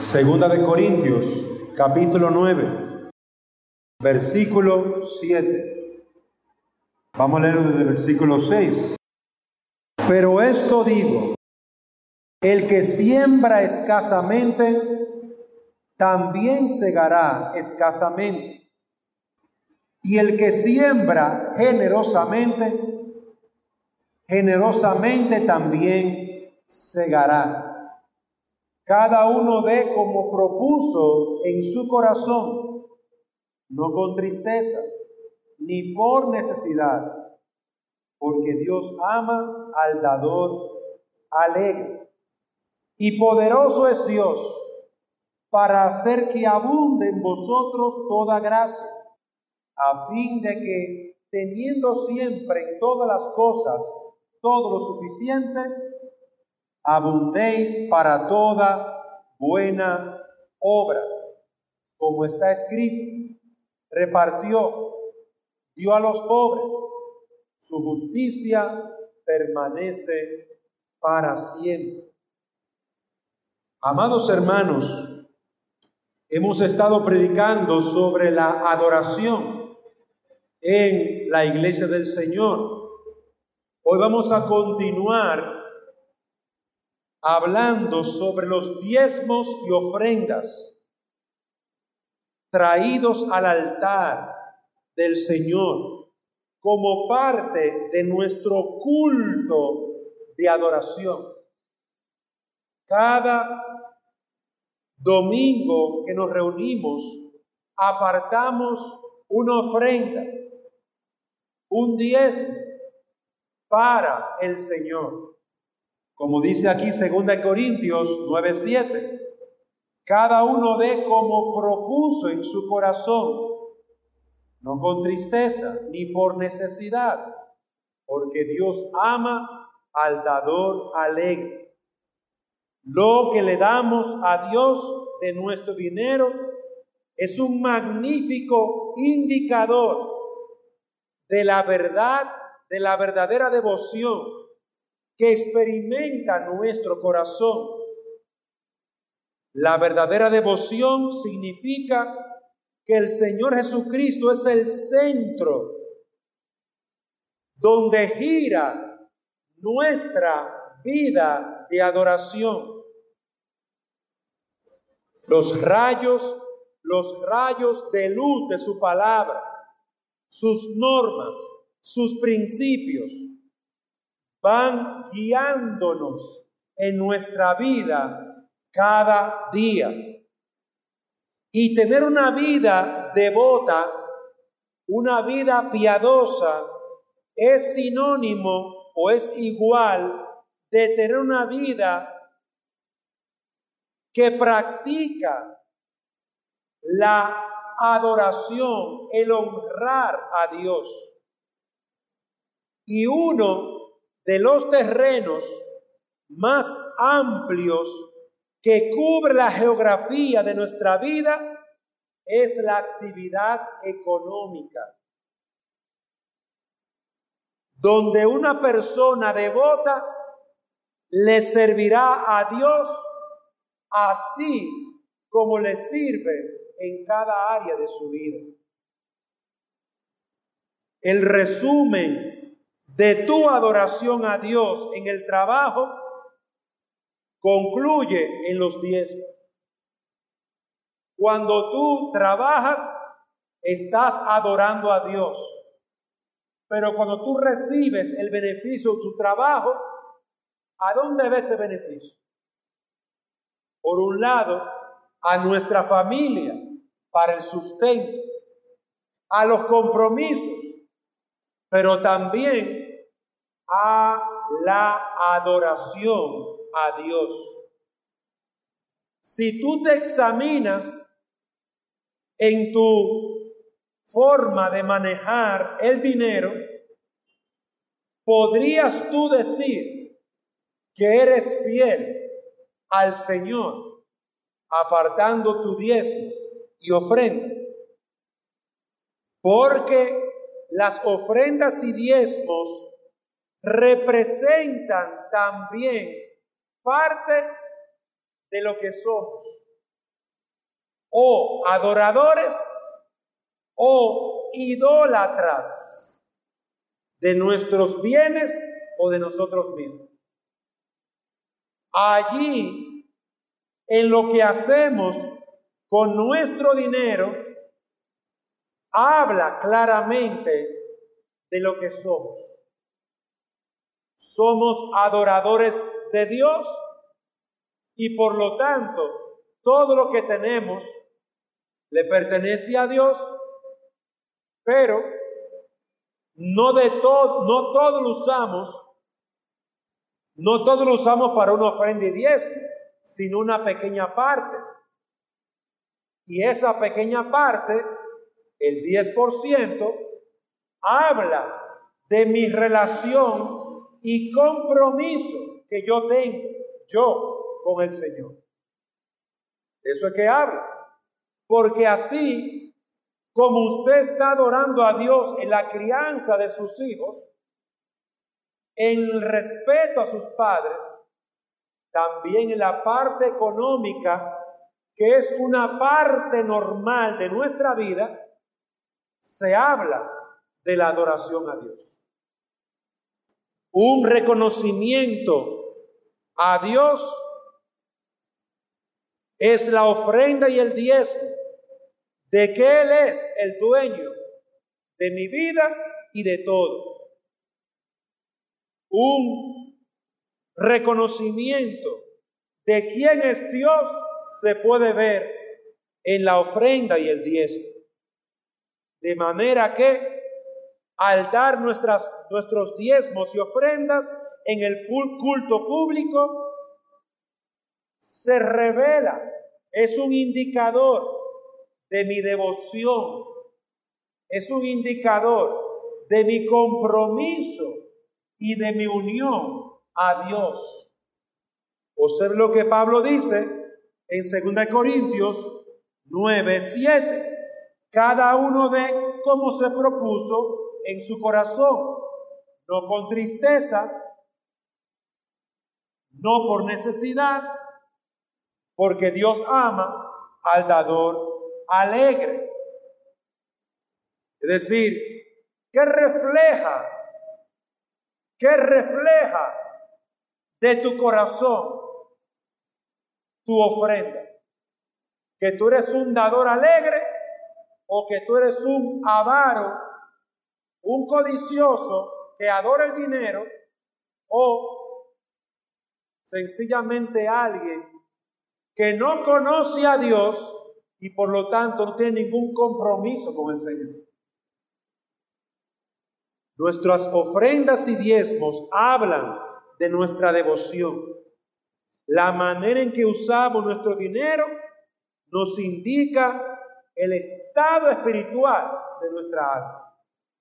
Segunda de Corintios, capítulo 9, versículo 7. Vamos a leerlo desde el versículo 6. Pero esto digo, el que siembra escasamente, también segará escasamente. Y el que siembra generosamente, generosamente también segará. Cada uno dé como propuso en su corazón, no con tristeza, ni por necesidad, porque Dios ama al dador alegre. Y poderoso es Dios para hacer que abunde en vosotros toda gracia, a fin de que, teniendo siempre en todas las cosas todo lo suficiente, abundéis para toda buena obra. Como está escrito, repartió, dio a los pobres, su justicia permanece para siempre. Amados hermanos, hemos estado predicando sobre la adoración en la iglesia del Señor. Hoy vamos a continuar hablando sobre los diezmos y ofrendas traídos al altar del Señor como parte de nuestro culto de adoración. Cada domingo que nos reunimos, apartamos una ofrenda, un diezmo para el Señor. Como dice aquí 2 Corintios 9:7, cada uno dé como propuso en su corazón, no con tristeza ni por necesidad, porque Dios ama al dador alegre. Lo que le damos a Dios de nuestro dinero es un magnífico indicador de la verdad, de la verdadera devoción que experimenta nuestro corazón. La verdadera devoción significa que el Señor Jesucristo es el centro donde gira nuestra vida de adoración. Los rayos de luz de su palabra, sus normas, sus principios, van guiándonos en nuestra vida cada día. Y tener una vida devota, una vida piadosa, es sinónimo o es igual de tener una vida que practica la adoración, el honrar a Dios. Y uno de los terrenos más amplios que cubre la geografía de nuestra vida es la actividad económica, donde una persona devota le servirá a Dios así como le sirve en cada área de su vida. El resumen de tu adoración a Dios en el trabajo concluye en los diezmos. Cuando tú trabajas, estás adorando a Dios. Pero cuando tú recibes el beneficio de tu trabajo, ¿a dónde ves ese beneficio? Por un lado, a nuestra familia, para el sustento, a los compromisos, pero también a la adoración a Dios. Si tú te examinas en tu forma de manejar el dinero, ¿podrías tú decir que eres fiel al Señor apartando tu diezmo y ofrenda? Porque las ofrendas y diezmos representan también parte de lo que somos. o adoradores o idólatras de nuestros bienes o de nosotros mismos. Allí, en lo que hacemos con nuestro dinero, habla claramente de lo que somos. Somos adoradores de Dios y por lo tanto todo lo que tenemos le pertenece a Dios, pero no todo lo usamos, no todo lo usamos para una ofrenda y diezmo, sino una pequeña parte. Y esa pequeña parte, el 10%, habla de mi relación y compromiso que yo tengo, yo con el Señor. De eso es que habla. Porque así como usted está adorando a Dios en la crianza de sus hijos, en el respeto a sus padres, también en la parte económica, que es una parte normal de nuestra vida, se habla de la adoración a Dios. Un reconocimiento a Dios es la ofrenda y el diezmo de que Él es el dueño de mi vida y de todo. Un reconocimiento de quién es Dios se puede ver en la ofrenda y el diezmo. De manera que al dar nuestros diezmos y ofrendas en el culto público, se revela, es un indicador de mi devoción, es un indicador de mi compromiso y de mi unión a Dios. Observe lo que Pablo dice en 2 Corintios 9:7. Cada uno de cómo se propuso en su corazón, no con tristeza, no por necesidad, porque Dios ama al dador alegre. Es decir, ¿qué refleja de tu corazón tu ofrenda? ¿Que tú eres un dador alegre o que tú eres un avaro, un codicioso que adora el dinero, o sencillamente alguien que no conoce a Dios y por lo tanto no tiene ningún compromiso con el Señor? Nuestras ofrendas y diezmos hablan de nuestra devoción. La manera en que usamos nuestro dinero nos indica el estado espiritual de nuestra alma.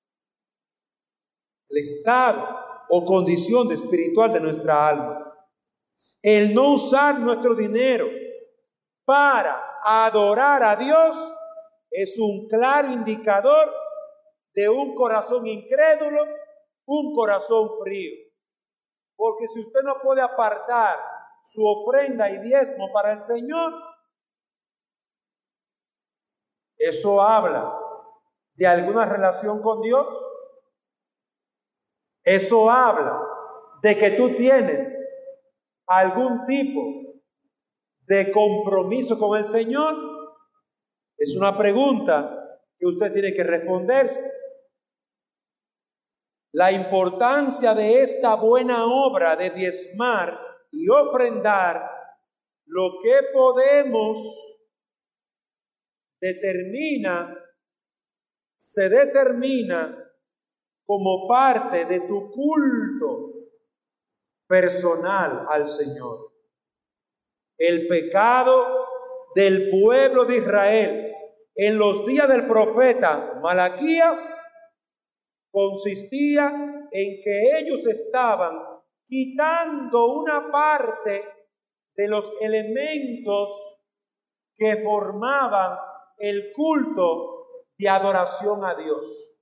El estado o condición espiritual de nuestra alma. El no usar nuestro dinero para adorar a Dios es un claro indicador de un corazón incrédulo, un corazón frío. Porque si usted no puede apartar su ofrenda y diezmo para el Señor, ¿eso habla de alguna relación con Dios? ¿Eso habla de que tú tienes algún tipo de compromiso con el Señor? Es una pregunta que usted tiene que responderse. La importancia de esta buena obra de diezmar y ofrendar, lo que podemos se determina como parte de tu culto personal al Señor. El pecado del pueblo de Israel en los días del profeta Malaquías consistía en que ellos estaban quitando una parte de los elementos que formaban el culto de adoración a Dios.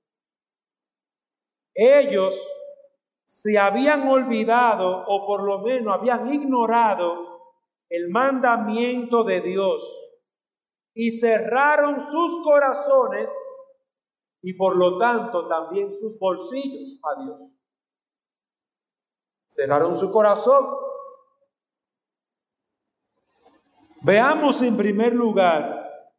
Ellos se habían olvidado, o por lo menos habían ignorado, el mandamiento de Dios y cerraron sus corazones y por lo tanto también sus bolsillos a Dios. Cerraron su corazón. Veamos en primer lugar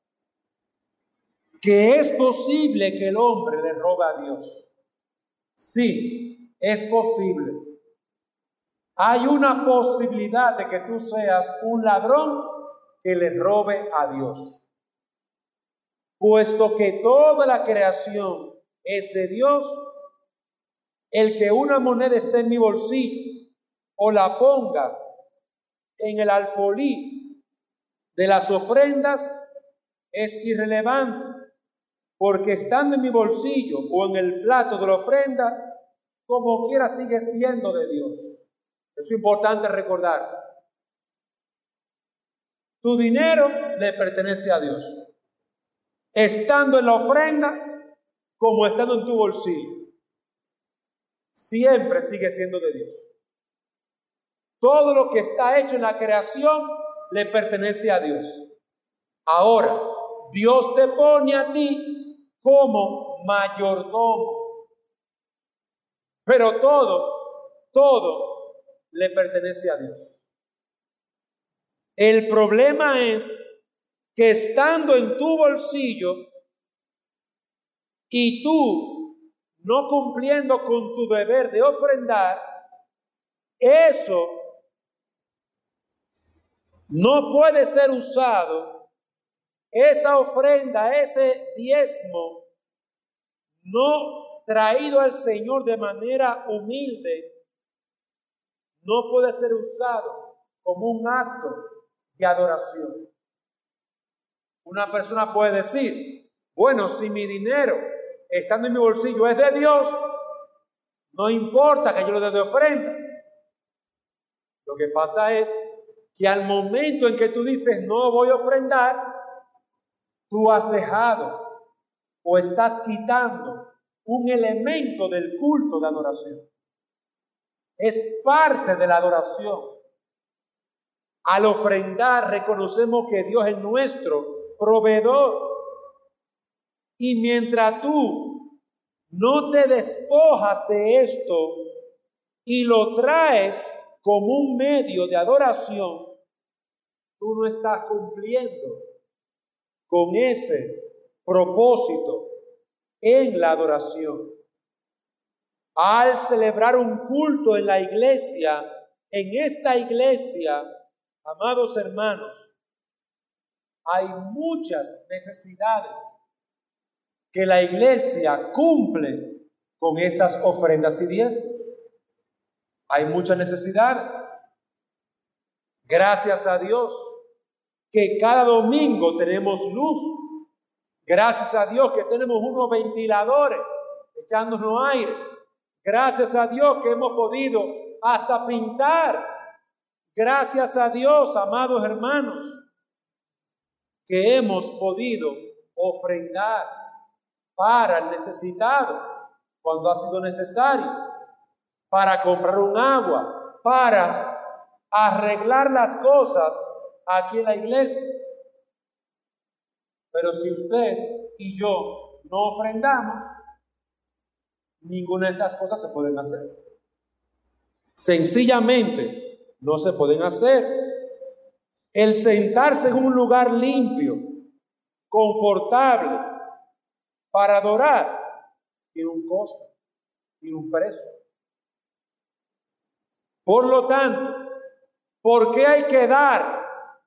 que es posible que el hombre le robe a Dios. Sí, es posible. Hay una posibilidad de que tú seas un ladrón que le robe a Dios. Puesto que toda la creación es de Dios, el que una moneda esté en mi bolsillo o la ponga en el alfolí de las ofrendas es irrelevante, porque estando en mi bolsillo o en el plato de la ofrenda, como quiera sigue siendo de Dios. Eso es importante recordar. Tu dinero le pertenece a Dios, estando en la ofrenda como estando en tu bolsillo. Siempre sigue siendo de Dios. Todo lo que está hecho en la creación le pertenece a Dios. Ahora, Dios te pone a ti como mayordomo. Pero todo le pertenece a Dios. El problema es que estando en tu bolsillo y tú no cumpliendo con tu deber de ofrendar, eso no puede ser usado, esa ofrenda, ese diezmo, no traído al Señor de manera humilde, no puede ser usado como un acto de adoración. Una persona puede decir, bueno, si mi dinero estando en mi bolsillo es de Dios, no importa que yo lo dé de ofrenda. Lo que pasa es que al momento en que tú dices no voy a ofrendar, tú has dejado o estás quitando un elemento del culto de adoración. Es parte de la adoración. Al ofrendar reconocemos que Dios es nuestro proveedor. Y mientras tú no te despojas de esto y lo traes como un medio de adoración, tú no estás cumpliendo con ese propósito en la adoración. Al celebrar un culto en la iglesia, en esta iglesia, amados hermanos, hay muchas necesidades que la iglesia cumple con esas ofrendas y diezmos. Hay muchas necesidades. Gracias a Dios que cada domingo tenemos luz. Gracias a Dios que tenemos unos ventiladores echándonos aire. Gracias a Dios que hemos podido hasta pintar. Gracias a Dios, amados hermanos, que hemos podido ofrendar para el necesitado cuando ha sido necesario, para comprar un agua, para arreglar las cosas aquí en la iglesia. Pero si usted y yo no ofrendamos, ninguna de esas cosas se pueden hacer. Sencillamente no se pueden hacer. El sentarse en un lugar limpio, confortable, para adorar, tiene un costo, tiene un precio. Por lo tanto, ¿por qué hay que dar?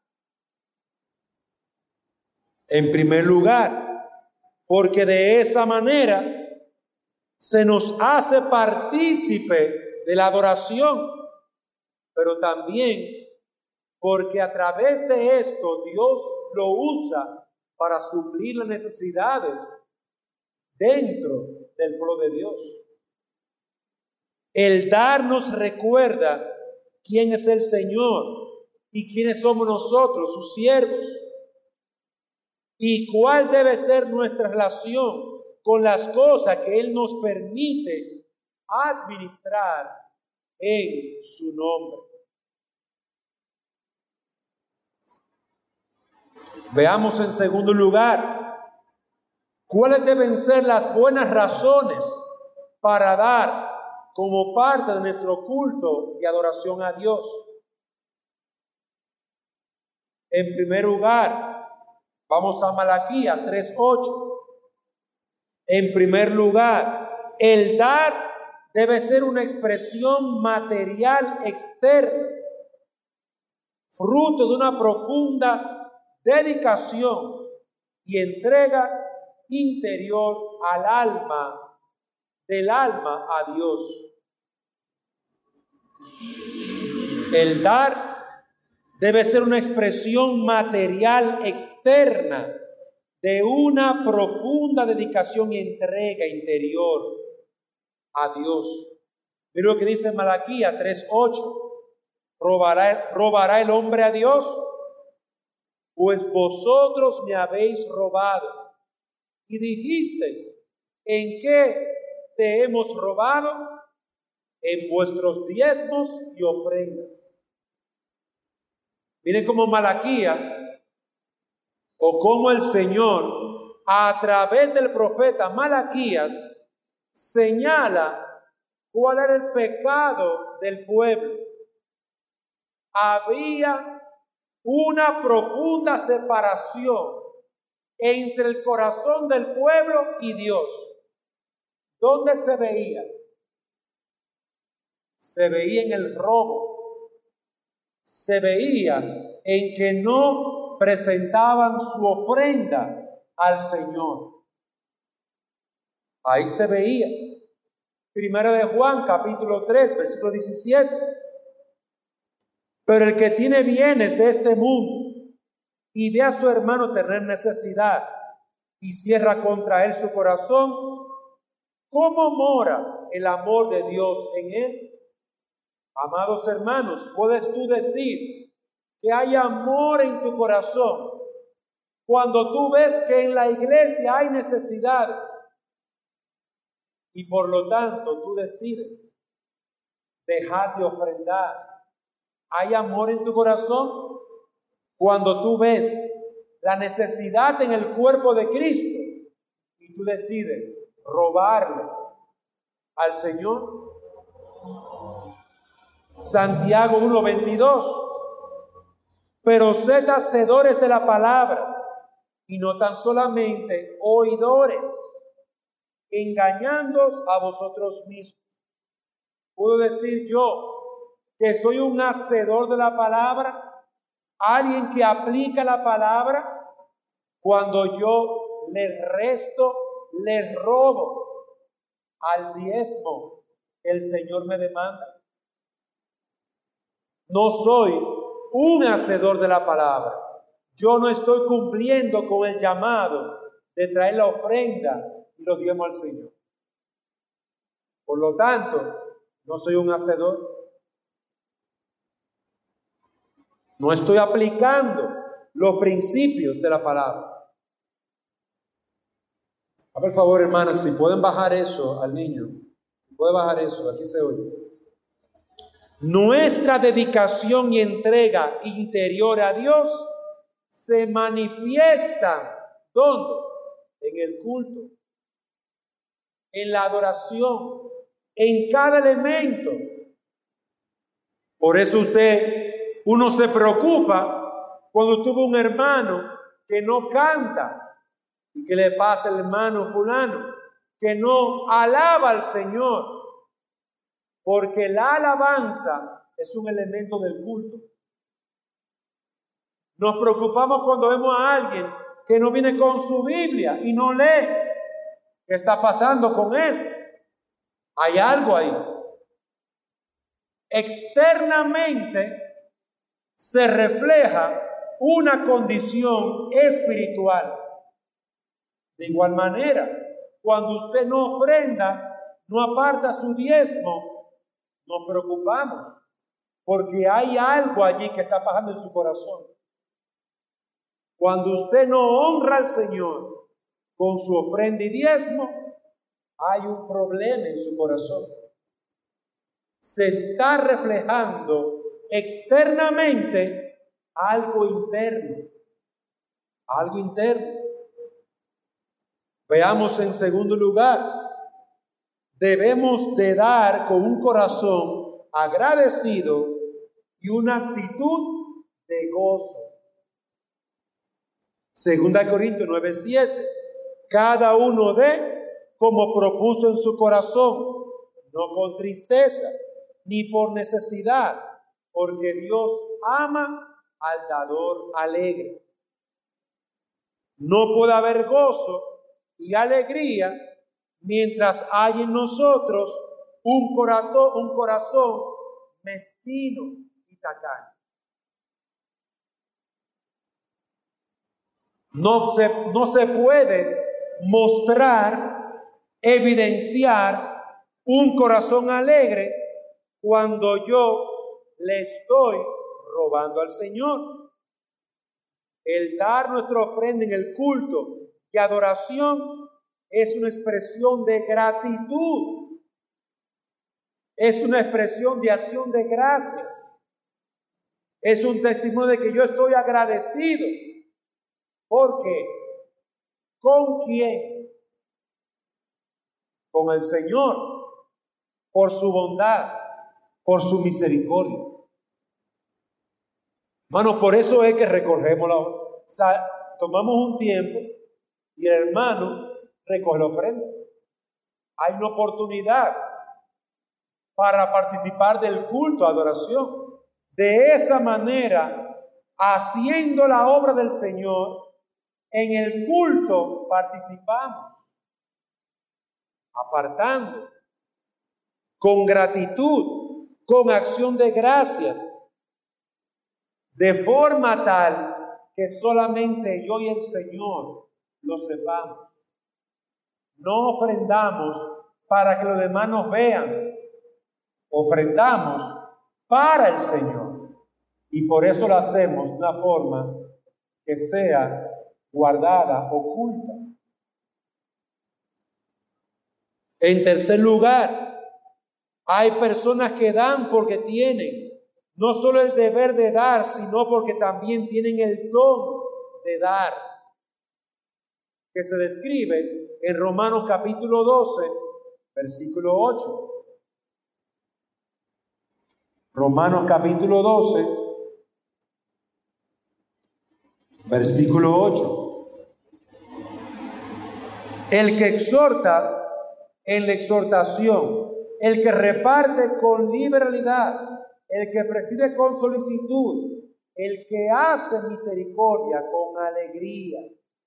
En primer lugar, porque de esa manera se nos hace partícipe de la adoración, pero también porque a través de esto Dios lo usa para suplir las necesidades dentro del pueblo de Dios. El dar nos recuerda quién es el Señor y quiénes somos nosotros, sus siervos, y cuál debe ser nuestra relación con las cosas que Él nos permite administrar en su nombre. Veamos en segundo lugar, ¿cuáles deben ser las buenas razones para dar como parte de nuestro culto y adoración a Dios? En primer lugar, vamos a Malaquías 3:8. En primer lugar, el dar debe ser una expresión material externa, fruto de una profunda dedicación y entrega interior al alma, del alma a Dios. El dar debe ser una expresión material externa de una profunda dedicación y entrega interior a Dios. Mira lo que dice Malaquías 3:8. ¿Robará el hombre a Dios? Pues vosotros me habéis robado. Y dijisteis, ¿en qué te hemos robado? En vuestros diezmos y ofrendas. Miren cómo Malaquías, o cómo el Señor, a través del profeta Malaquías, señala cuál era el pecado del pueblo. Había una profunda separación entre el corazón del pueblo y Dios. ¿Dónde se veía? Se veía en el robo. Se veía en que no presentaban su ofrenda al Señor. Ahí se veía. Primera de Juan, capítulo 3, versículo 17. Pero el que tiene bienes de este mundo y ve a su hermano tener necesidad y cierra contra él su corazón, ¿cómo mora el amor de Dios en él? Amados hermanos, ¿puedes tú decir que hay amor en tu corazón cuando tú ves que en la iglesia hay necesidades y por lo tanto tú decides dejar de ofrendar? ¿Hay amor en tu corazón cuando tú ves la necesidad en el cuerpo de Cristo y tú decides robarle al Señor? Santiago 1:22. Pero sed hacedores de la palabra y no tan solamente oidores, engañándoos a vosotros mismos. ¿Puedo decir yo que soy un hacedor de la palabra? Alguien que aplica la palabra. Cuando yo le resto, le robo al diezmo que el Señor me demanda. No soy un hacedor de la palabra. Yo no estoy cumpliendo con el llamado de traer la ofrenda y los diezmos al Señor. Por lo tanto, no soy un hacedor. No estoy aplicando los principios de la palabra. A ver, por favor, hermanas, si pueden bajar eso al niño. Si puede bajar eso, aquí se oye. Nuestra dedicación y entrega interior a Dios se manifiesta, ¿dónde? En el culto, en la adoración, en cada elemento. Por eso uno se preocupa cuando tuvo un hermano que no canta y que le pasa el hermano fulano, que no alaba al Señor. Porque la alabanza es un elemento del culto. Nos preocupamos cuando vemos a alguien que no viene con su Biblia y no lee. ¿Qué está pasando con él? Hay algo ahí. Externamente se refleja una condición espiritual. De igual manera, cuando usted no ofrenda, no aparta su diezmo, nos preocupamos porque hay algo allí que está pasando en su corazón. Cuando usted no honra al Señor con su ofrenda y diezmo, hay un problema en su corazón. Se está reflejando externamente algo interno. algo interno. Veamos en segundo lugar, debemos de dar con un corazón agradecido y una actitud de gozo. 2 Corintios 9:7, cada uno dé como propuso en su corazón, no con tristeza ni por necesidad, porque Dios ama al dador alegre. No puede haber gozo y alegría mientras hay en nosotros un corazón mezquino y tacaño. No se puede mostrar, evidenciar un corazón alegre cuando yo le estoy robando al Señor. El dar nuestra ofrenda en el culto y adoración es una expresión de gratitud. Es una expresión de acción de gracias. Es un testimonio de que yo estoy agradecido. ¿Por qué? ¿Con quién? Con el Señor, por su bondad, por su misericordia. Hermano, por eso es que tomamos un tiempo y el hermano recoge la ofrenda. Hay una oportunidad para participar del culto, adoración. De esa manera, haciendo la obra del Señor, en el culto participamos, apartando, con gratitud, con acción de gracias, de forma tal que solamente yo y el Señor lo sepamos. No ofrendamos para que los demás nos vean, ofrendamos para el Señor, y por eso lo hacemos de una forma que sea guardada, oculta. En tercer lugar, hay personas que dan porque tienen no solo el deber de dar, sino porque también tienen el don de dar, que se describe en Romanos capítulo 12, versículo 8. Romanos capítulo 12, versículo 8. El que exhorta en la exhortación, el que reparte con liberalidad, el que preside con solicitud, el que hace misericordia con alegría.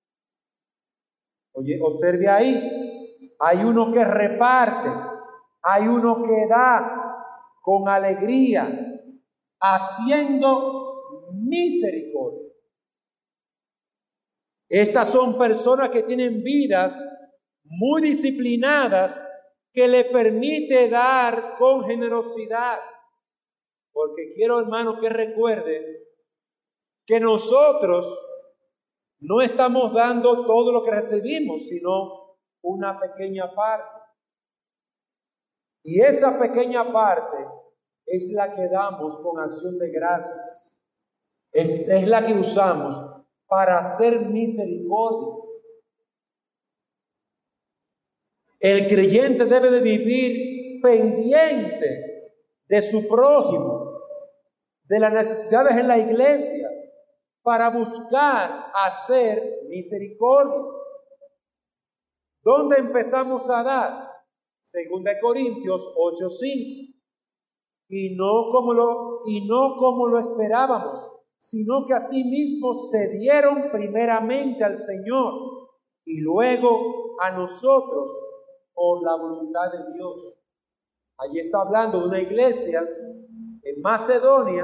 Oye, observe ahí, hay uno que reparte, hay uno que da con alegría, haciendo misericordia. Estas son personas que tienen vidas muy disciplinadas que le permite dar con generosidad. Porque quiero, hermano, que recuerde que nosotros no estamos dando todo lo que recibimos, sino una pequeña parte. Y esa pequeña parte es la que damos con acción de gracias. Es la que usamos para hacer misericordia. El creyente debe de vivir pendiente de su prójimo, de las necesidades en la iglesia, para buscar hacer misericordia. ¿Dónde empezamos a dar? 2 Corintios 8:5. Y no como lo esperábamos, sino que asimismo se dieron primeramente al Señor y luego a nosotros por la voluntad de Dios. Allí está hablando de una iglesia en Macedonia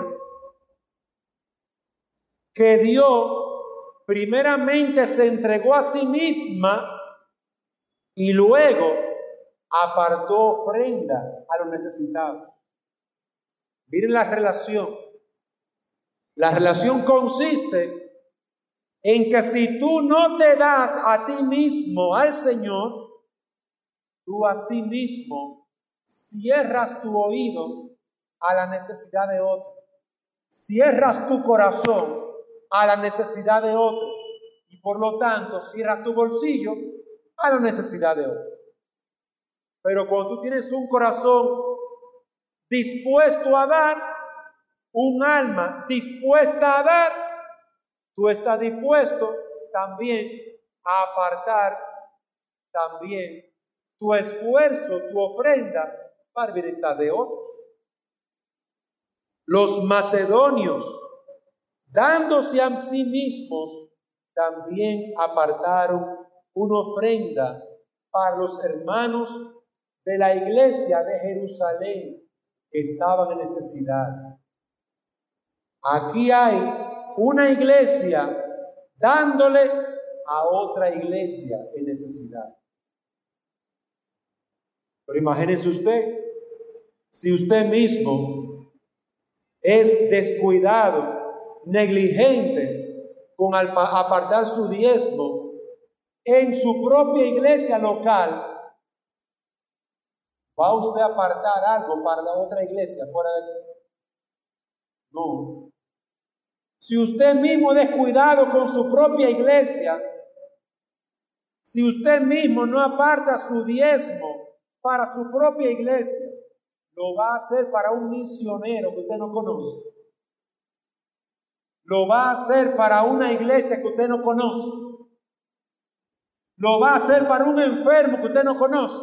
que primeramente se entregó a sí misma y luego apartó ofrenda a los necesitados. Miren la relación. La relación consiste en que si tú no te das a ti mismo al Señor, tú a sí mismo cierras tu oído a la necesidad de otro. Cierras tu corazón a la necesidad de otro. Y Por lo tanto, cierra tu bolsillo a la necesidad de otros. Pero cuando tú tienes un corazón dispuesto a dar, un alma dispuesta a dar, tú estás dispuesto también a apartar también tu esfuerzo, tu ofrenda para el bienestar de otros. Los macedonios, dándose a sí mismos, también apartaron una ofrenda para los hermanos de la iglesia de Jerusalén que estaban en necesidad. Aquí hay una iglesia dándole a otra iglesia en necesidad. Pero imagínese usted, si usted mismo es descuidado, negligente con apartar su diezmo en su propia iglesia local, ¿va usted a apartar algo para la otra iglesia fuera de aquí? No. Si usted mismo es descuidado con su propia iglesia, si usted mismo no aparta su diezmo para su propia iglesia, lo va a hacer para un misionero que usted no conoce. Lo va a hacer para una iglesia que usted no conoce. Lo va a hacer para un enfermo que usted no conoce.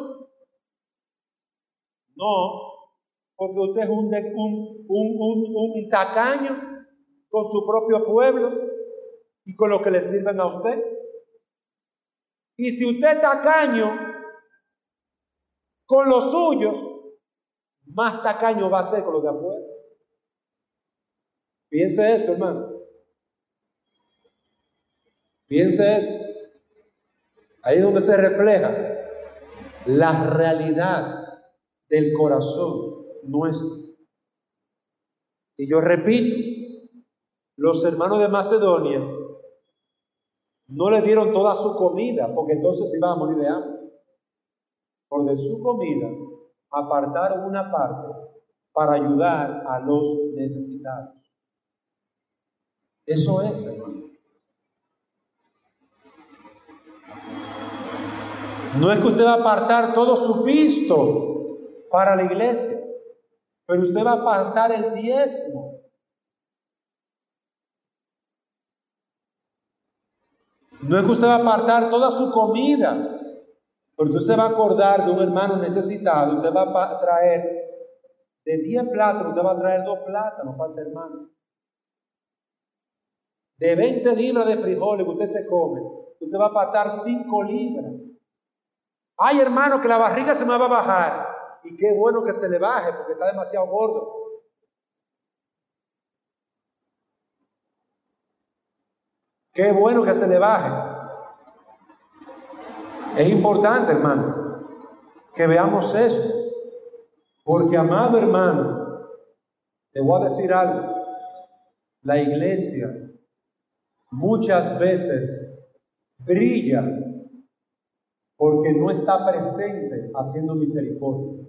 No, porque usted es un tacaño con su propio pueblo y con lo que le sirven a usted. Y si usted es tacaño con los suyos, más tacaño va a ser con los de afuera. Piense esto, hermano. Piense esto. Ahí es donde se refleja la realidad del corazón nuestro. Y yo repito, los hermanos de Macedonia no le dieron toda su comida, porque entonces se iban a morir de hambre. Por de su comida apartaron una parte para ayudar a los necesitados. Eso es, hermano. No es que usted va a apartar todo su pisto para la iglesia, pero usted va a apartar el diezmo. No es que usted va a apartar toda su comida, pero usted se va a acordar de un hermano necesitado. Usted va a traer de 10 plátanos, usted va a traer 2 plátanos para ese hermano. De 20 libras de frijoles que usted se come, usted va a apartar 5 libras. Ay, hermano, que la barriga se me va a bajar. Y qué bueno que se le baje, porque está demasiado gordo. Qué bueno que se le baje. Es importante, hermano, que veamos esto. Porque, amado hermano, te voy a decir algo. La iglesia muchas veces brilla porque no está presente haciendo misericordia.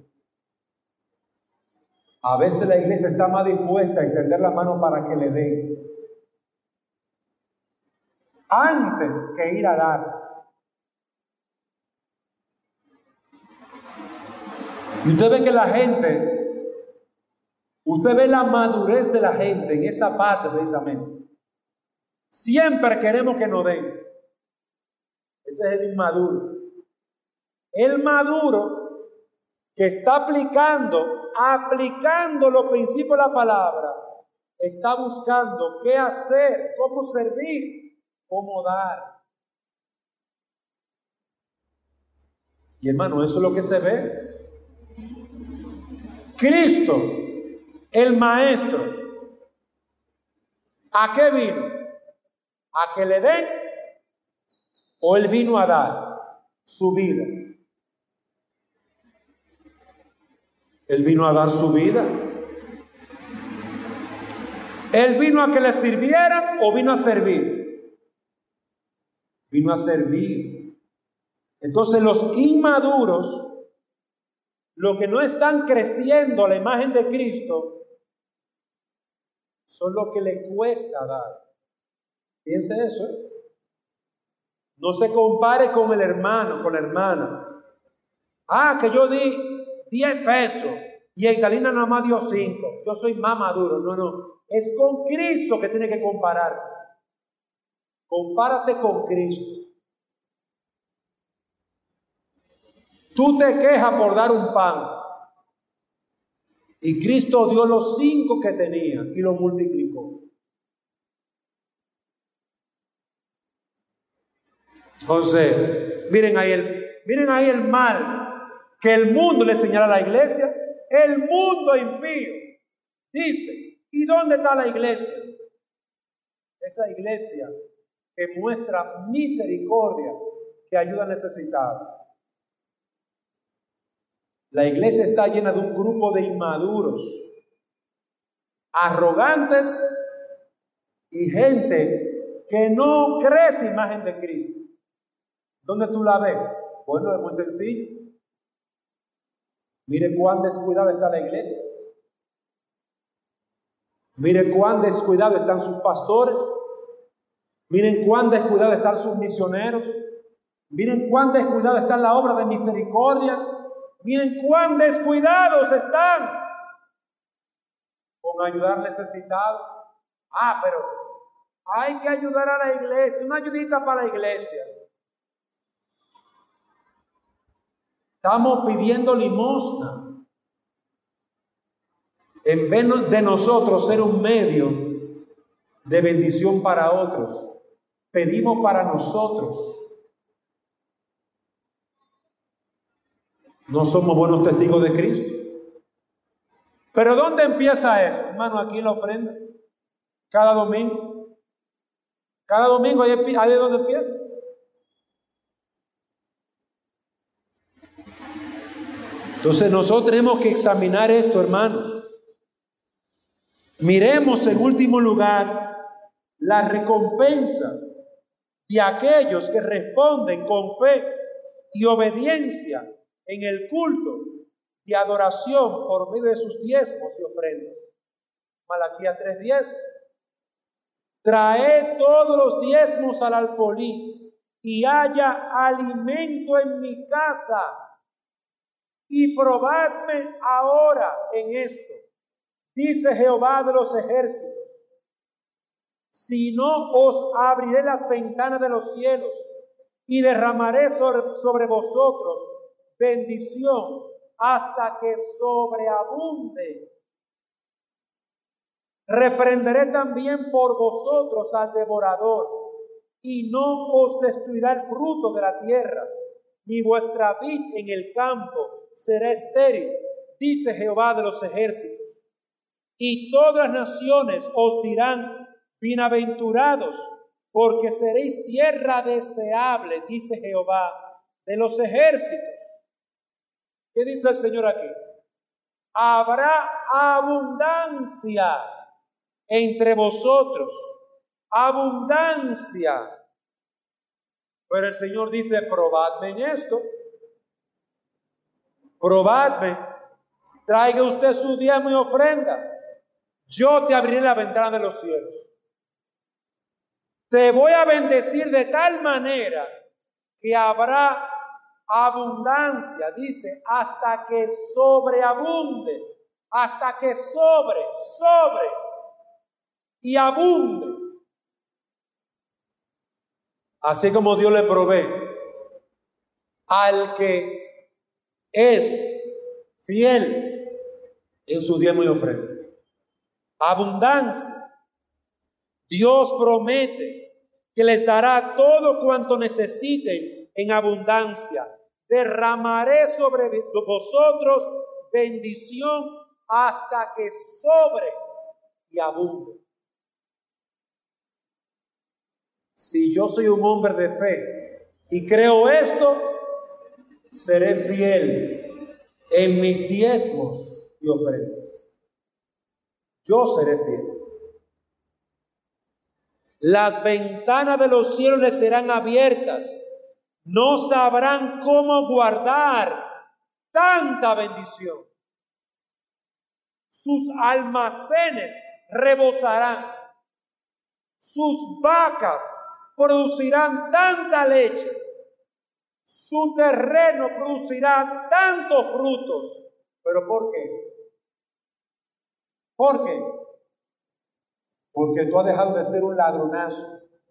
A veces la iglesia está más dispuesta a extender la mano para que le den antes que ir a dar. Y usted ve que la gente, usted ve la madurez de la gente en esa parte precisamente. Siempre queremos que nos den. Ese es el inmaduro. El maduro que está aplicando los principios de la palabra, está buscando qué hacer, cómo servir, cómo dar. Y hermano, eso es lo que se ve. Cristo, el Maestro, ¿a qué vino? ¿A que le den? ¿O él vino a dar su vida? Él vino a dar su vida. Él vino a que le sirvieran o vino a servir. Vino a servir. Entonces los inmaduros, los que no están creciendo a la imagen de Cristo, son los que le cuesta dar. Piense eso, ¿eh? No se compare con el hermano, con la hermana. Ah, que yo di 10 pesos y Eidalina nada más dio 5. Yo soy más maduro. No, no. Es con Cristo que tiene que compararte. Compárate con Cristo. Tú te quejas por dar un pan. Y Cristo dio los 5 que tenía y lo multiplicó. Entonces, miren ahí el mal que el mundo le señala a la iglesia. El mundo impío dice, ¿y dónde está la iglesia? Esa iglesia que muestra misericordia, que ayuda al necesitado. La iglesia está llena de un grupo de inmaduros, arrogantes y gente que no cree esa imagen de Cristo. ¿Dónde tú la ves? Bueno, es muy sencillo. Mire cuán descuidada está la iglesia. Mire cuán descuidados están sus pastores. Miren cuán descuidados están sus misioneros. Miren cuán descuidada está la obra de misericordia. Miren cuán descuidados están con ayudar necesitados. Ah, pero hay que ayudar a la iglesia. Una ayudita para la iglesia. Estamos pidiendo limosna. En vez de nosotros ser un medio de bendición para otros, pedimos para nosotros. No somos buenos testigos de Cristo. Pero ¿dónde empieza eso? Hermano, aquí en la ofrenda. Cada domingo. Cada domingo ahí es donde empieza. Entonces nosotros tenemos que examinar esto, hermanos. Miremos en último lugar la recompensa de aquellos que responden con fe y obediencia en el culto y adoración por medio de sus diezmos y ofrendas. Malaquías 3:10. Traed todos los diezmos al alfolí y haya alimento en mi casa. Y probadme ahora en esto, dice Jehová de los ejércitos, si no os abriré las ventanas de los cielos y derramaré sobre vosotros bendición hasta que sobreabunde. Reprenderé también por vosotros al devorador y no os destruirá el fruto de la tierra, ni vuestra vid en el campo será estéril, dice Jehová de los ejércitos. Y todas las naciones os dirán, bienaventurados, porque seréis tierra deseable, dice Jehová de los ejércitos. ¿Qué dice el Señor aquí? Habrá abundancia entre vosotros, abundancia. Pero el Señor dice, probadme en esto. Probadme, traiga usted su diezmo y ofrenda. Yo te abriré la ventana de los cielos. Te voy a bendecir de tal manera que habrá abundancia, dice, hasta que sobreabunde, hasta que sobre y abunde. Así como Dios le provee al que es fiel en su diezmo y ofrenda. Abundancia. Dios promete que les dará todo cuanto necesiten en abundancia. Derramaré sobre vosotros bendición hasta que sobre y abunde. Si yo soy un hombre de fe y creo esto, seré fiel en mis diezmos y ofrendas. Yo seré fiel. Las ventanas de los cielos les serán abiertas. No sabrán cómo guardar tanta bendición. Sus almacenes rebosarán. Sus vacas producirán tanta leche, su terreno producirá tantos frutos. ¿Pero por qué? ¿Por qué? Porque tú has dejado de ser un ladronazo.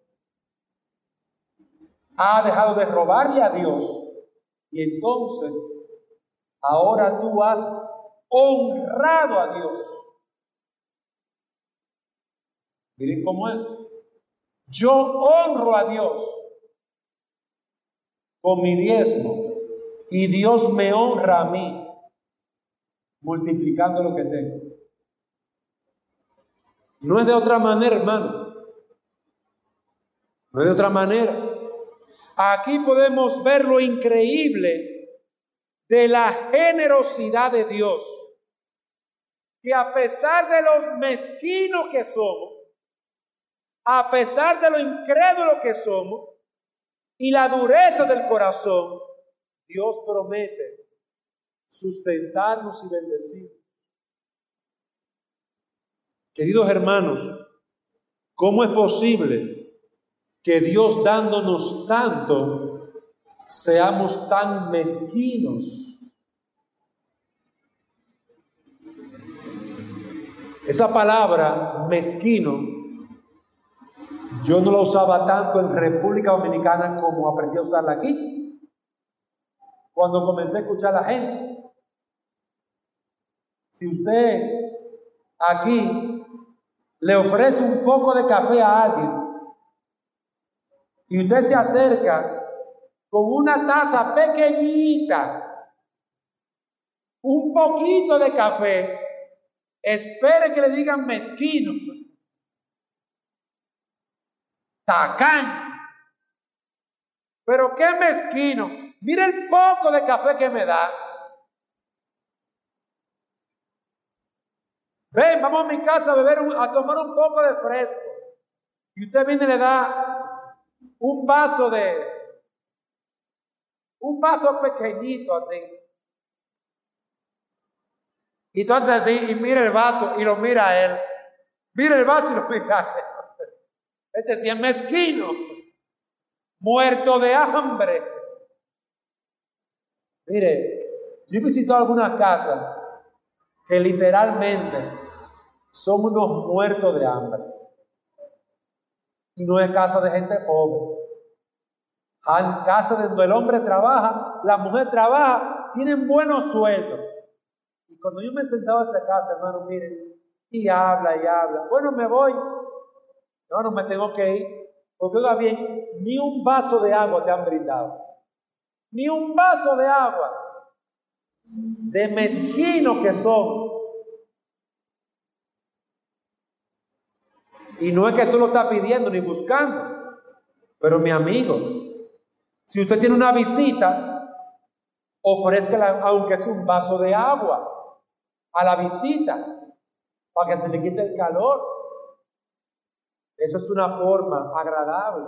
Has dejado de robarle a Dios. Y entonces, ahora tú has honrado a Dios. Miren cómo es. Yo honro a Dios con mi diezmo y Dios me honra a mí multiplicando lo que tengo. No es de otra manera, hermano. No es de otra manera. Aquí podemos ver lo increíble de la generosidad de Dios, que a pesar de los mezquinos que somos, a pesar de lo incrédulos que somos y la dureza del corazón, Dios promete sustentarnos y bendecirnos. Queridos hermanos, ¿cómo es posible que Dios dándonos tanto seamos tan mezquinos? Esa palabra mezquino yo no la usaba tanto en República Dominicana como aprendí a usarla aquí, cuando comencé a escuchar a la gente. Si usted aquí le ofrece un poco de café a alguien y usted se acerca con una taza pequeñita, un poquito de café, espere que le digan mezquino, tacaño. Pero qué mezquino. Mira el poco de café que me da. Ven, vamos a mi casa a beber, a tomar un poco de fresco. Y usted viene y le da un vaso pequeñito así. Y entonces así, y mira el vaso y lo mira a él. Mira el vaso y lo mira a él. Este sí es mezquino, muerto de hambre. Mire, yo he visitado algunas casas que literalmente son unos muertos de hambre. Y no es casa de gente pobre. Hay casa donde el hombre trabaja, la mujer trabaja, tienen buenos sueldos. Y cuando yo me sentaba en esa casa, hermano, miren, y habla y habla. Bueno, me voy. No me tengo que ir. Porque oiga bien, ni un vaso de agua te han brindado. Ni un vaso de agua. De mezquino que son. Y no es que tú lo estás pidiendo ni buscando. Pero mi amigo, si usted tiene una visita, ofrézcala aunque sea un vaso de agua a la visita para que se le quite el calor. Eso es una forma agradable.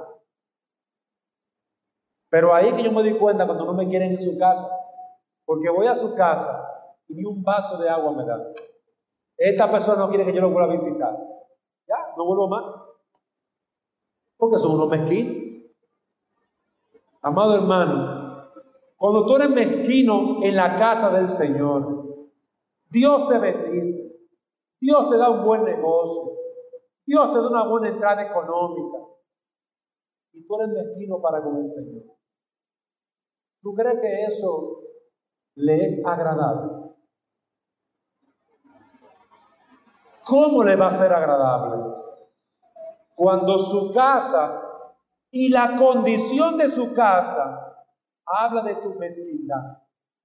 Pero ahí que yo me doy cuenta cuando no me quieren en su casa, porque voy a su casa y ni un vaso de agua me dan. Esta persona no quiere que yo lo vuelva a visitar. Ya, no vuelvo más. Porque son unos mezquinos. Amado hermano, cuando tú eres mezquino en la casa del Señor, Dios te bendice. Dios te da un buen negocio. Dios te da una buena entrada económica. Y tú eres mezquino para con el Señor. ¿Tú crees que eso le es agradable? ¿Cómo le va a ser agradable? Cuando su casa y la condición de su casa habla de tu mezquindad.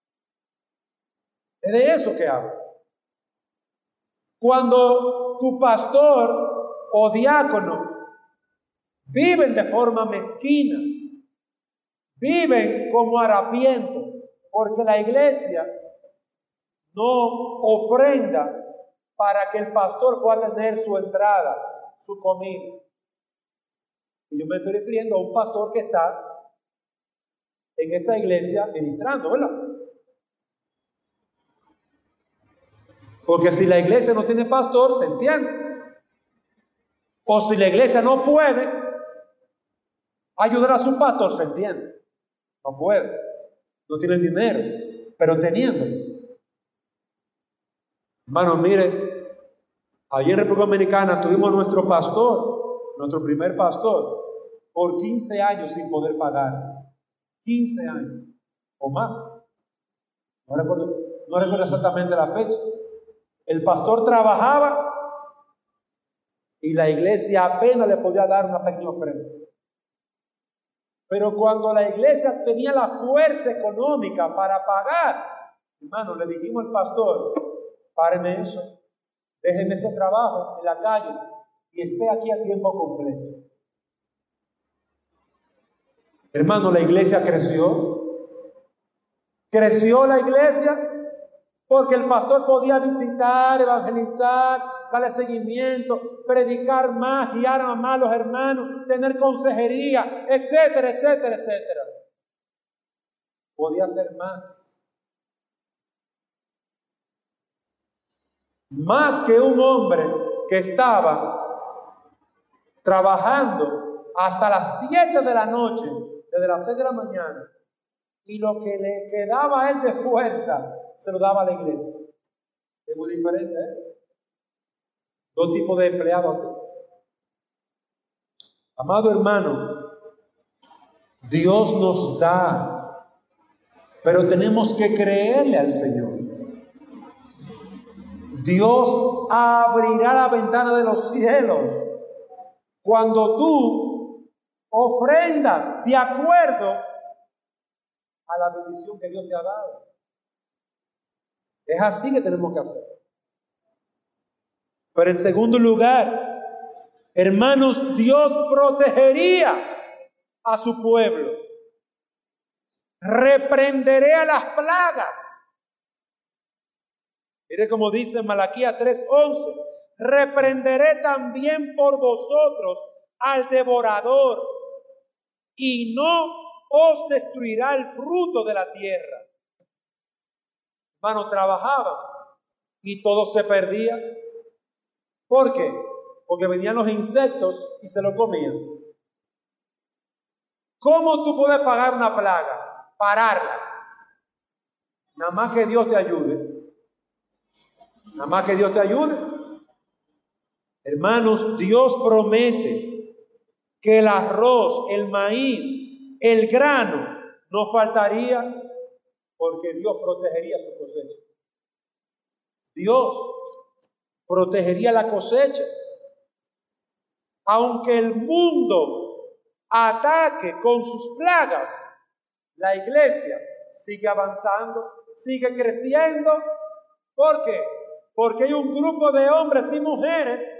Es de eso que habla. Cuando tu pastor o diácono viven de forma mezquina, viven como harapientos, porque la iglesia no ofrenda para que el pastor pueda tener su entrada, su comida. Y yo me estoy refiriendo a un pastor que está en esa iglesia ministrando, ¿verdad? Porque si la iglesia no tiene pastor, se entiende. O si la iglesia no puede, Ayudar a su pastor, se entiende. No puede. No tiene el dinero, pero teniendo. Hermano, mire, allí en República Dominicana tuvimos nuestro pastor, nuestro primer pastor, por 15 años sin poder pagar. 15 años o más. No recuerdo exactamente la fecha. El pastor trabajaba y la iglesia apenas le podía dar una pequeña ofrenda. Pero cuando la iglesia tenía la fuerza económica para pagar, hermano, le dijimos al pastor: páreme eso, déjeme ese trabajo en la calle y esté aquí a tiempo completo. Hermano, la iglesia creció. Creció la iglesia porque el pastor podía visitar, evangelizar, darle seguimiento, predicar más, guiar a más a los hermanos, tener consejería, etcétera, etcétera, etcétera. Podía hacer más. Más que un hombre que estaba trabajando hasta las 7 de la noche, desde las 6 de la mañana, y lo que le quedaba a él de fuerza se lo daba a la iglesia. Es muy diferente, ¿eh? Dos tipos de empleados así. Amado hermano, Dios nos da, pero tenemos que creerle al Señor. Dios abrirá la ventana de los cielos cuando tú ofrendas de acuerdo a la bendición que Dios te ha dado. Es así que tenemos que hacer. Pero en segundo lugar, hermanos, Dios protegería a su pueblo. Reprenderé a las plagas. Mire como dice en Malaquías 3:11: reprenderé también por vosotros al devorador, y no os destruirá el fruto de la tierra. Hermano, trabajaban y todo se perdía. ¿Por qué? Porque venían los insectos y se lo comían. ¿Cómo tú puedes pagar una plaga? Pararla. Nada más que Dios te ayude. Nada más que Dios te ayude. Hermanos, Dios promete que el arroz, el maíz, el grano no faltaría, porque Dios protegería su cosecha. Dios protegería la cosecha. Aunque el mundo ataque con sus plagas, la iglesia sigue avanzando, sigue creciendo. ¿Por qué? Porque hay un grupo de hombres y mujeres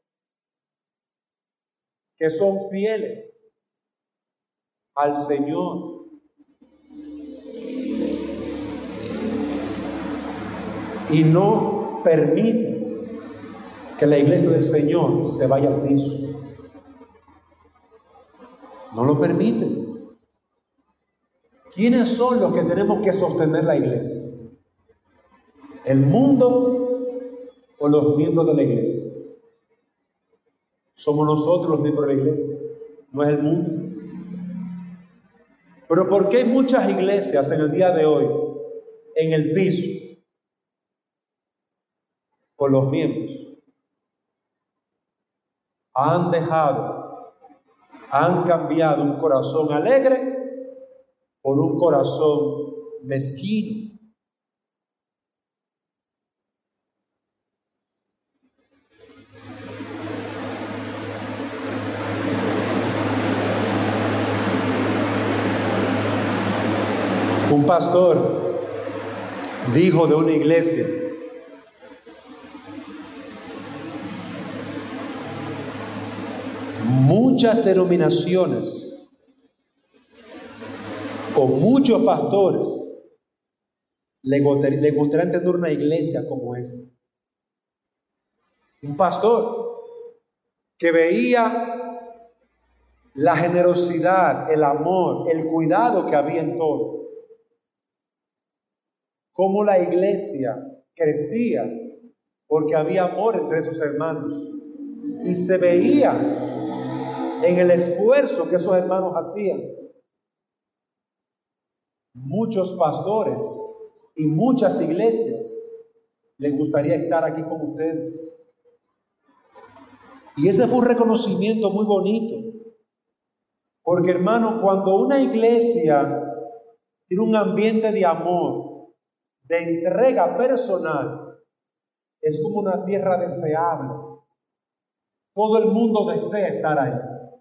que son fieles al Señor. Y no permiten que la iglesia del Señor se vaya al piso. No lo permiten. ¿Quiénes son los que tenemos que sostener la iglesia? ¿El mundo o los miembros de la iglesia? Somos nosotros los miembros de la iglesia, no es el mundo. Pero ¿por qué hay muchas iglesias en el día de hoy en el piso? Por los miembros. Han cambiado un corazón alegre por un corazón mezquino. Un pastor dijo de una iglesia: muchas denominaciones o muchos pastores le gustaría tener una iglesia como esta. Un pastor que veía la generosidad, el amor, el cuidado que había en todo. Cómo la iglesia crecía porque había amor entre sus hermanos. Y se veía en el esfuerzo que esos hermanos hacían. Muchos pastores y muchas iglesias les gustaría estar aquí con ustedes. Y ese fue un reconocimiento muy bonito. Porque, hermano, cuando una iglesia tiene un ambiente de amor, de entrega personal, es como una tierra deseable. Todo el mundo desea estar ahí.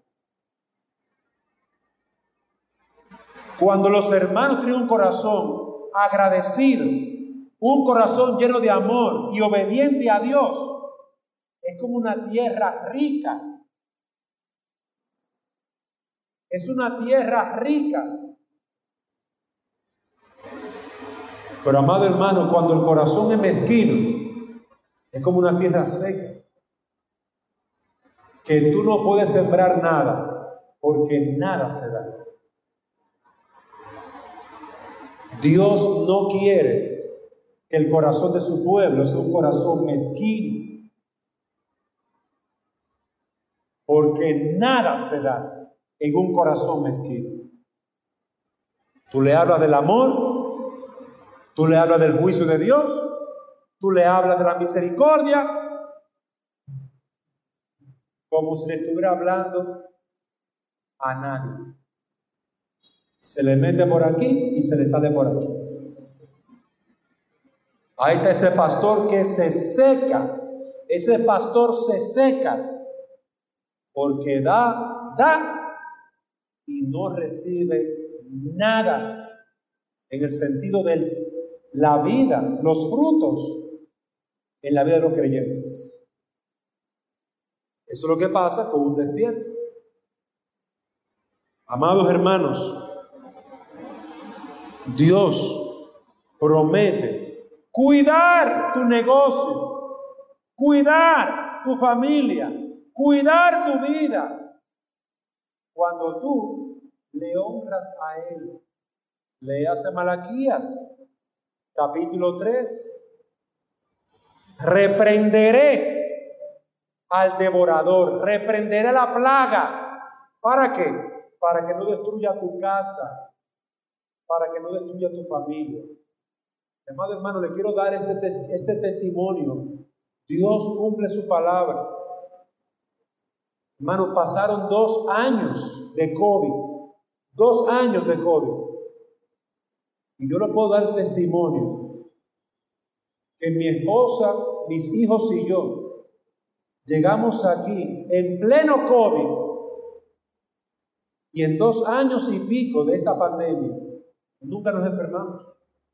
Cuando los hermanos tienen un corazón agradecido, un corazón lleno de amor y obediente a Dios, es como una tierra rica. Es una tierra rica. Pero, amado hermano, cuando el corazón es mezquino, es como una tierra seca, que tú no puedes sembrar nada, porque nada se da. Dios no quiere que el corazón de su pueblo sea un corazón mezquino, porque nada se da en un corazón mezquino. Tú le hablas del amor, tú le hablas del juicio de Dios, tú le hablas de la misericordia, como si le estuviera hablando a nadie. Se le mete por aquí y se le sale por aquí. Ahí está ese pastor que se seca. Ese pastor se seca porque da y no recibe nada en el sentido de la vida, los frutos en la vida de los creyentes. Eso es lo que pasa con un desierto. Amados hermanos, Dios promete cuidar tu negocio, cuidar tu familia, cuidar tu vida, cuando tú le honras a Él. Léase Malaquías, capítulo 3. Reprenderé al devorador, reprenderé la plaga. ¿Para qué? Para que no destruya tu casa, para que no destruya tu familia. Amado hermano, le quiero dar este testimonio. Dios cumple su palabra. Hermano, pasaron 2 años de COVID. 2 años de COVID. Y yo le puedo dar testimonio que mi esposa, mis hijos y yo llegamos aquí en pleno COVID. Y en 2 años y pico de esta pandemia, nunca nos enfermamos.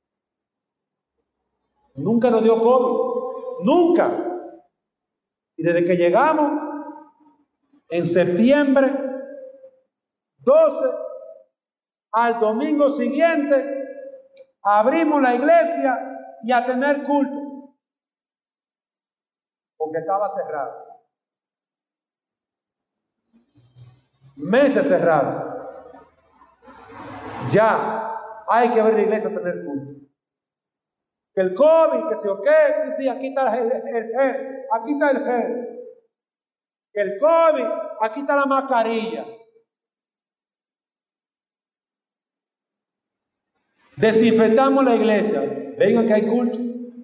Nunca nos dio COVID. Nunca. Y desde que llegamos, en septiembre 12, al domingo siguiente, abrimos la iglesia y a tener culto. Porque estaba cerrado. Meses cerrados. Ya hay que ver la iglesia a tener culto. Que el COVID, que sí, aquí está el gel, aquí está el gel. Que el COVID, aquí está la mascarilla. Desinfectamos la iglesia. Vengan que hay culto.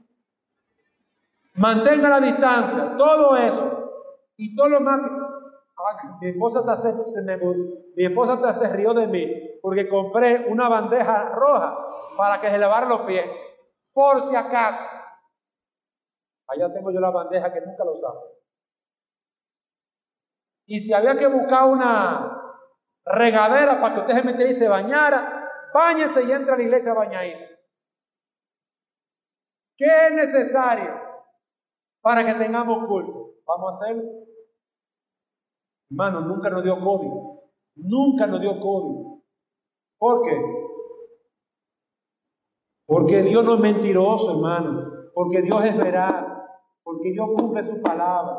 Mantenga la distancia, todo eso. Y todo lo más que... Mi esposa hasta se rió de mí porque compré una bandeja roja para que se lavara los pies, por si acaso. Allá tengo yo la bandeja que nunca lo usaba. Y si había que buscar una regadera para que usted se metiera y se bañara, báñese y entre a la iglesia bañadito. ¿Qué es necesario para que tengamos culto? Vamos a hacerlo. Hermano, nunca nos dio COVID. Nunca nos dio COVID. ¿Por qué? Porque Dios no es mentiroso, hermano. Porque Dios es veraz. Porque Dios cumple su palabra.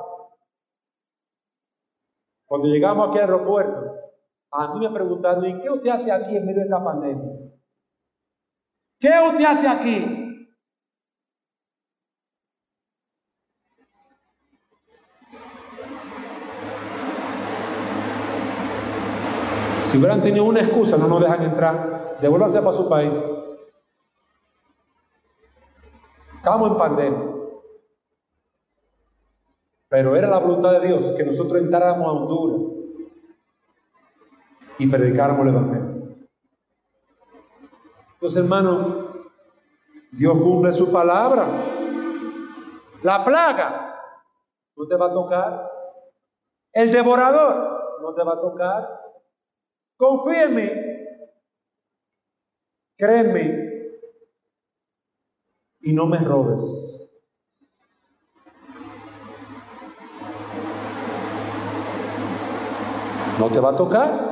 Cuando llegamos aquí al aeropuerto, a mí me preguntaron, ¿y qué usted hace aquí en medio de esta pandemia? ¿Qué usted hace aquí? Si hubieran tenido una excusa, no nos dejan entrar. Devuélvanse para su país. Estamos en pandemia. Pero era la voluntad de Dios que nosotros entráramos a Honduras y predicáramos el Evangelio. Entonces, hermano, Dios cumple su palabra. La plaga no te va a tocar. El devorador no te va a tocar. Confía en mí. Créeme y no me robes. No te va a tocar.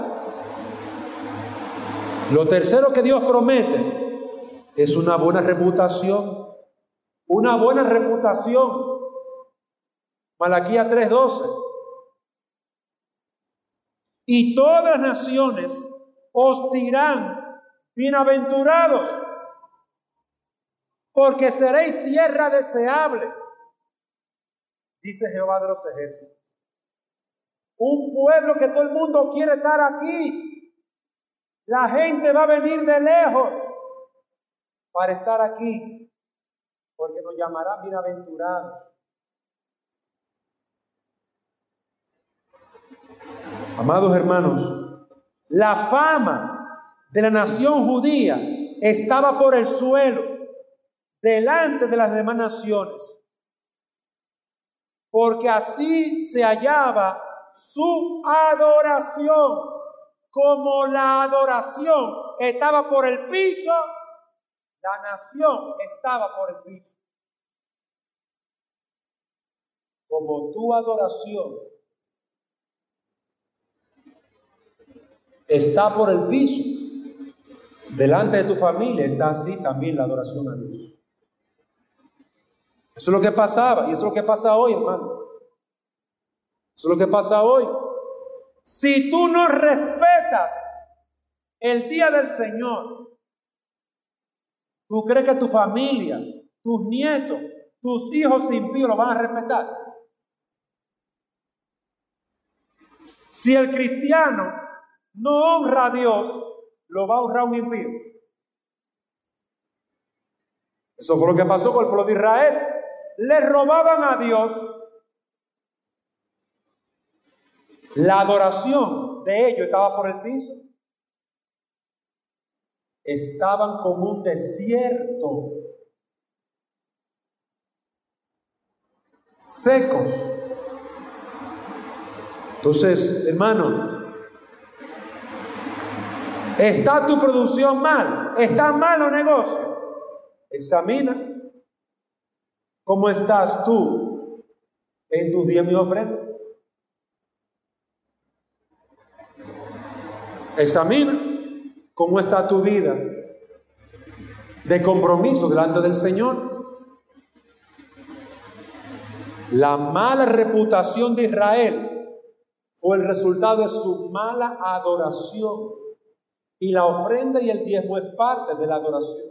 Lo tercero que Dios promete es una buena reputación. Una buena reputación. Malaquías 3:12. Y todas las naciones os dirán, bienaventurados, porque seréis tierra deseable, dice Jehová de los ejércitos. Un pueblo que todo el mundo quiere estar aquí. La gente va a venir de lejos para estar aquí, porque nos llamarán bienaventurados. Amados hermanos, la fama de la nación judía estaba por el suelo, delante de las demás naciones, porque así se hallaba su adoración. Como la adoración estaba por el piso, la nación estaba por el piso. Como tu adoración está por el piso, delante de tu familia está así también la adoración a Dios. Eso es lo que pasaba y eso es lo que pasa hoy, hermano. Eso es lo que pasa hoy. Si tú no respetas el día del Señor, ¿tú crees que tu familia, tus nietos, tus hijos impíos lo van a respetar? Si el cristiano no honra a Dios, lo va a honrar un impío. Eso fue lo que pasó con el pueblo de Israel. Le robaban a Dios. La adoración de ellos estaba por el piso. Estaban como un desierto, secos. Entonces, hermano, ¿está tu producción mal? ¿Está mal los negocios? Examina cómo estás tú en tus diezmos y ofrendas. Examina cómo está tu vida de compromiso delante del Señor. La mala reputación de Israel fue el resultado de su mala adoración. Y la ofrenda y el diezmo es parte de la adoración.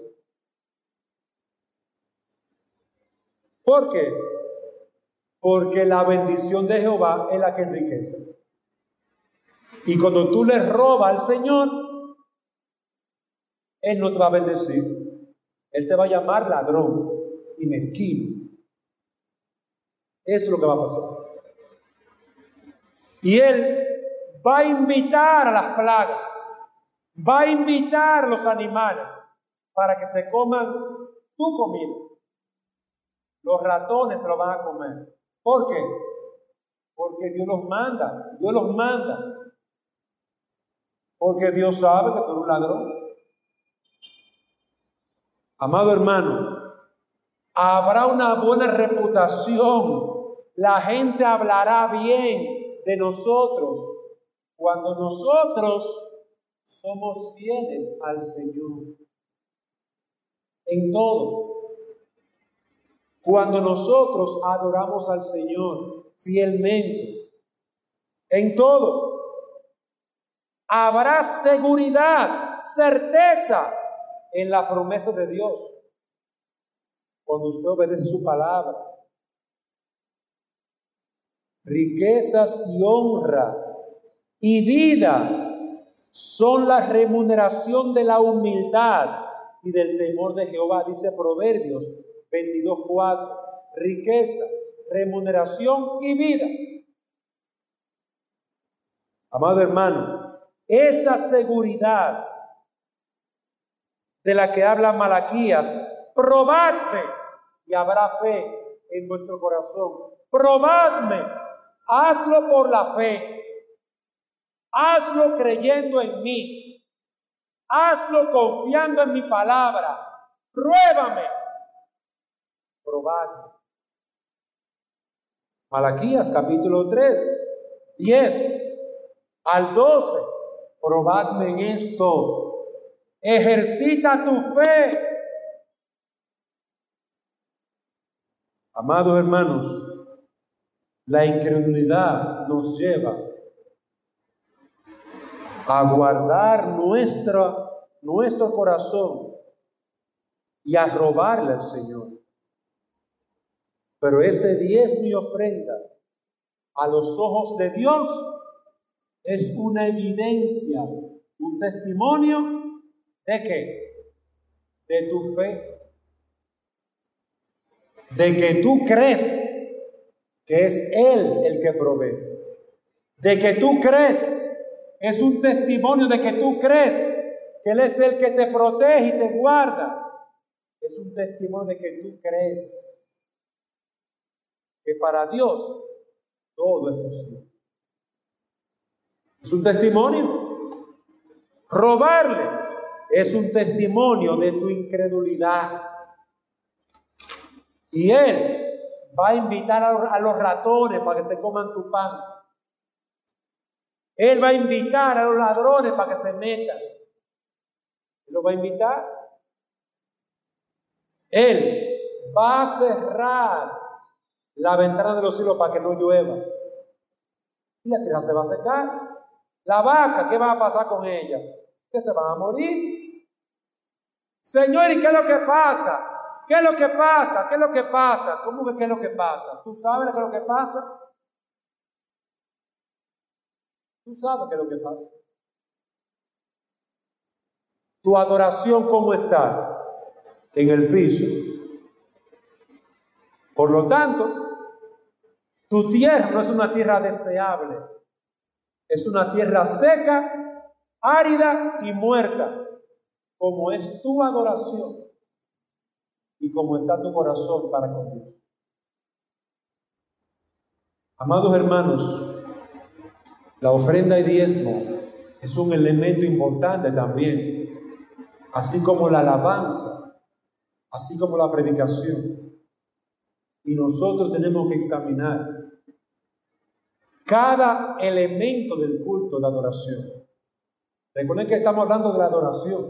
¿Por qué? Porque la bendición de Jehová es la que enriquece. Y cuando tú le robas al Señor, Él no te va a bendecir. Él te va a llamar ladrón y mezquino. Eso es lo que va a pasar. Y Él va a invitar a las plagas, va a invitar a los animales para que se coman tu comida. Los ratones se lo van a comer. ¿Por qué? Porque Dios los manda. Dios los manda. Porque Dios sabe que tú eres un ladrón. Amado hermano, habrá una buena reputación. La gente hablará bien de nosotros cuando nosotros somos fieles al Señor. En todo. Cuando nosotros adoramos al Señor fielmente. En todo. Habrá seguridad, certeza en la promesa de Dios. Cuando usted obedece su palabra. Riquezas y honra y vida son la remuneración de la humildad y del temor de Jehová, dice Proverbios 22:4. Riqueza, remuneración y vida. Amado hermano, esa seguridad de la que habla Malaquías, probadme y habrá fe en vuestro corazón. Probadme, hazlo por la fe, hazlo creyendo en mí, hazlo confiando en mi palabra. Pruébame, probadme. Malaquías capítulo 3, 10 al 12. Probadme en esto. Ejercita tu fe. Amados hermanos, la incredulidad nos lleva a guardar nuestro corazón y a robarle al Señor. Pero ese diezmo y ofrenda a los ojos de Dios es una evidencia, un testimonio ¿de qué? De tu fe. De que tú crees que es Él el que provee. De que tú crees, es un testimonio de que tú crees que Él es el que te protege y te guarda. Es un testimonio de que tú crees que para Dios todo es posible. Es un testimonio. Robarle es un testimonio de tu incredulidad. Y Él va a invitar a los ratones para que se coman tu pan. Él va a invitar a los ladrones para que se metan. Él los va a invitar. Él va a cerrar la ventana de los cielos para que no llueva. Y la tierra se va a secar. La vaca, ¿qué va a pasar con ella? Que se van a morir. Señor, ¿y qué es lo que pasa? ¿Qué es lo que pasa? ¿Qué es lo que pasa? ¿Cómo que qué es lo que pasa? ¿Tú sabes qué es lo que pasa? ¿Tú sabes qué es lo que pasa? ¿Tu adoración cómo está? En el piso. Por lo tanto, tu tierra no es una tierra deseable. Es una tierra seca, árida y muerta. Como es tu adoración y como está tu corazón para con Dios. Amados hermanos, la ofrenda y diezmo es un elemento importante también, así como la alabanza, así como la predicación. Y nosotros tenemos que examinar cada elemento del culto de adoración. Recuerden que estamos hablando de la adoración.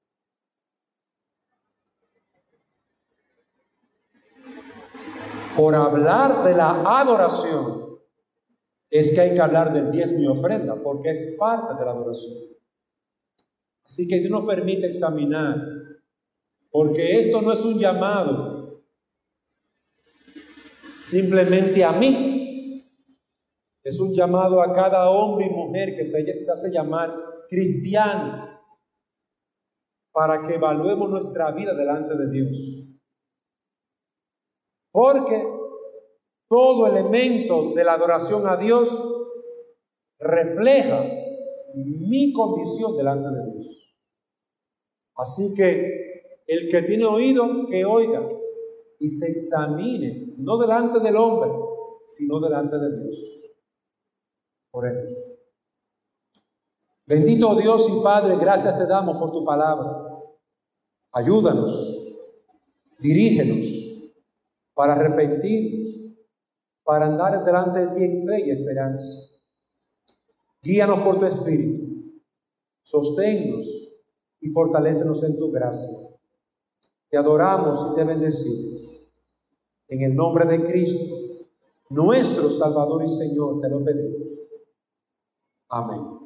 Por hablar de la adoración, es que hay que hablar del diezmo y ofrenda, porque es parte de la adoración. Así que Dios nos permite examinar, porque esto no es un llamado simplemente a mí, es un llamado a cada hombre y mujer que se hace llamar cristiano, para que evaluemos nuestra vida delante de Dios. Porque todo elemento de la adoración a Dios refleja mi condición delante de Dios. Así que el que tiene oído, que oiga y se examine, no delante del hombre, sino delante de Dios. Oremos. Bendito Dios y Padre, gracias te damos por tu palabra. Ayúdanos, dirígenos para arrepentirnos, para andar delante de ti en fe y esperanza. Guíanos por tu Espíritu, sosténnos y fortalécenos en tu gracia. Te adoramos y te bendecimos. En el nombre de Cristo, nuestro Salvador y Señor, te lo pedimos. Amén.